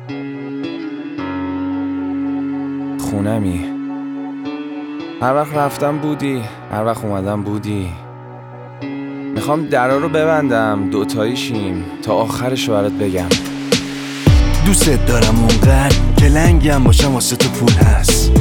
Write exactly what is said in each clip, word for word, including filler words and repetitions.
خونمی، هر وقت رفتم بودی، هر وقت اومدم بودی. میخوام درا رو ببندم دوتایی شیم تا آخرش رو برات بگم. دوست دارم اونقدر که لنگم باشم واسه تو پول هست.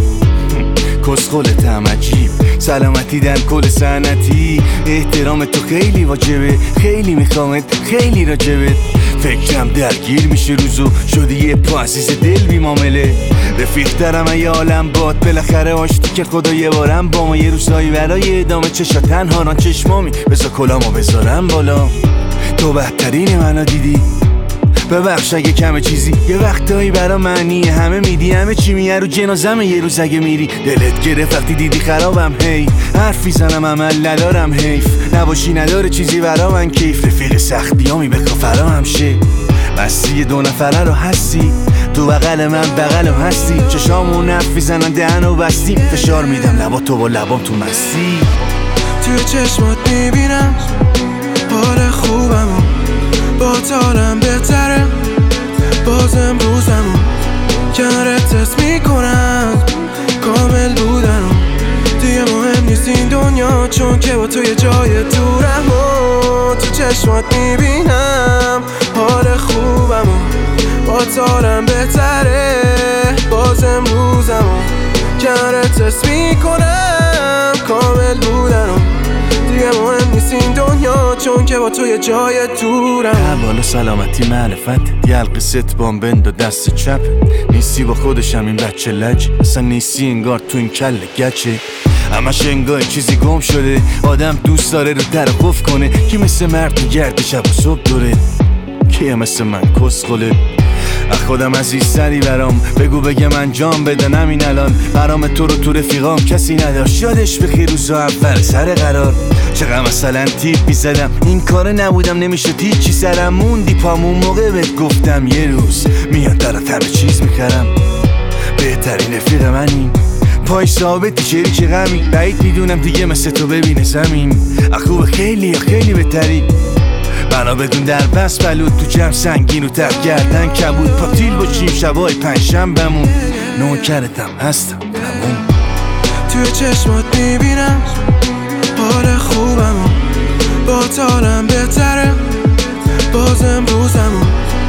کسخلتم عجیب، سلامتی در کل سنتی. احترام تو خیلی واجبه، خیلی میخوامت، خیلی راجبت. فکرم درگیر میشه روزو، شدی یه پا عزیز دل بی معامله. رفیق دارم یه عالم باد، بالاخره آشتی که خدا یه بارم با ما. یه روزایی برای ادامه چشا تنها ران چشمامی، بذار کلامو بذارم بالا. تو بهترین منو دیدی، ببخش اگه کمه چیزی. یه وقتایی برا معنی همه میدی، همه چی میه رو جنازمه. یه روز اگه میری دلت گرفت وقتی دیدی خرابم، هی حرفی زنم عمل ندارم، حیف نباشی نداره چیزی برا من کیف. رفیق سختیامی بخوا فرا همشه، بستی دو نفره رو هستی. تو بغل من بغل هستی، چشامون حرفی زنن دهنو بستی. فشار میدم لبا تو با لبام تو مستی. توی چشمات میبینم حال خوبمو، با تالم بهتره باز امروزمو. کنارت تست میکنم کامل بودنم، دیگه مهم نیست این دنیا چون که با تو یه جای دورم. و تو چشمات میبینم حال خوبمو، با تالم بهتره باز امروزمو. کنارت تست میکنم کامل بودنم، دیگه مهم نیست این دنیا چون که با تو یه جای دورم. بالا سلامتی معرفت، یلق ست بام بند و دست چپ. نیستی با خودشم این بچه لج، اصلا نیستی انگار تو این کل گچه. همش انگار چیزی گم شده، آدم دوست داره رو در قف کنه. کی مثل مرد میگرده شب و صبح دوره، کیه مثل من کسخله. اخ خودم عزیزتری برام، بگو بگم انجام بدن همین الان. برام تو رو تو رفیقام کسی نداشت، یادش بخیر روزا اول سر قرار. چقدر مثلا تیپ میزدم این کار نبودم، نمیشه تیچی سرم موندی پامون. موقع بهت گفتم یه روز میاد درات همه چیز میکردم. بهترین رفیق منی، پای ثابتی شریک چه غمی. بعید میدونم دیگه مثل تو ببینه زمین. اخوب خیلی خیلی بهتری، بنا بدون در بس بلود. تو جمع سنگین و تق گردن کبود، پاتیل باشیم شبای پنجشنبه‌مون. نوکرتم هستم تموم. توی چشمات میبینم حال خوبمو، با تالم بهتره باز امروزمو.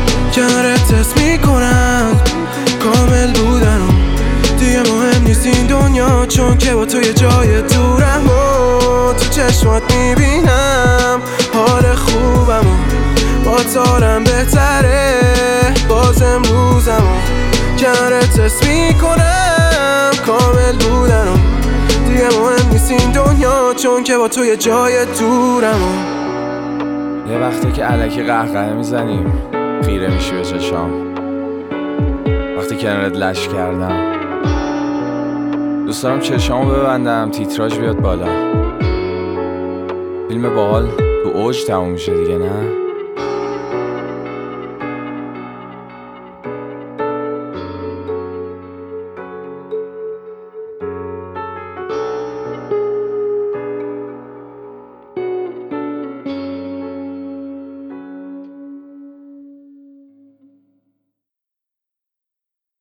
کنارت تست میکنم کامل بودنم، دیگه مهم نیست این دنیا چون که با تو یه جای دورم. و تو چشمات میبینم حال خوبمو، با تالم بهتره باز امروزمو. کنارت تست میکنم کامل بودنم، دیگه مهم نیست این دنیا چون که با تو یه جای دورمو. یه وقتی که الکی قهقه میزنیم خیره میشی به چشام، وقتی کنارت لش کردم. دوست دارم چشامو ببندم تیتراژ بیاد بالا، فیلم باحال تو اوج تموم میشه دیگه نه؟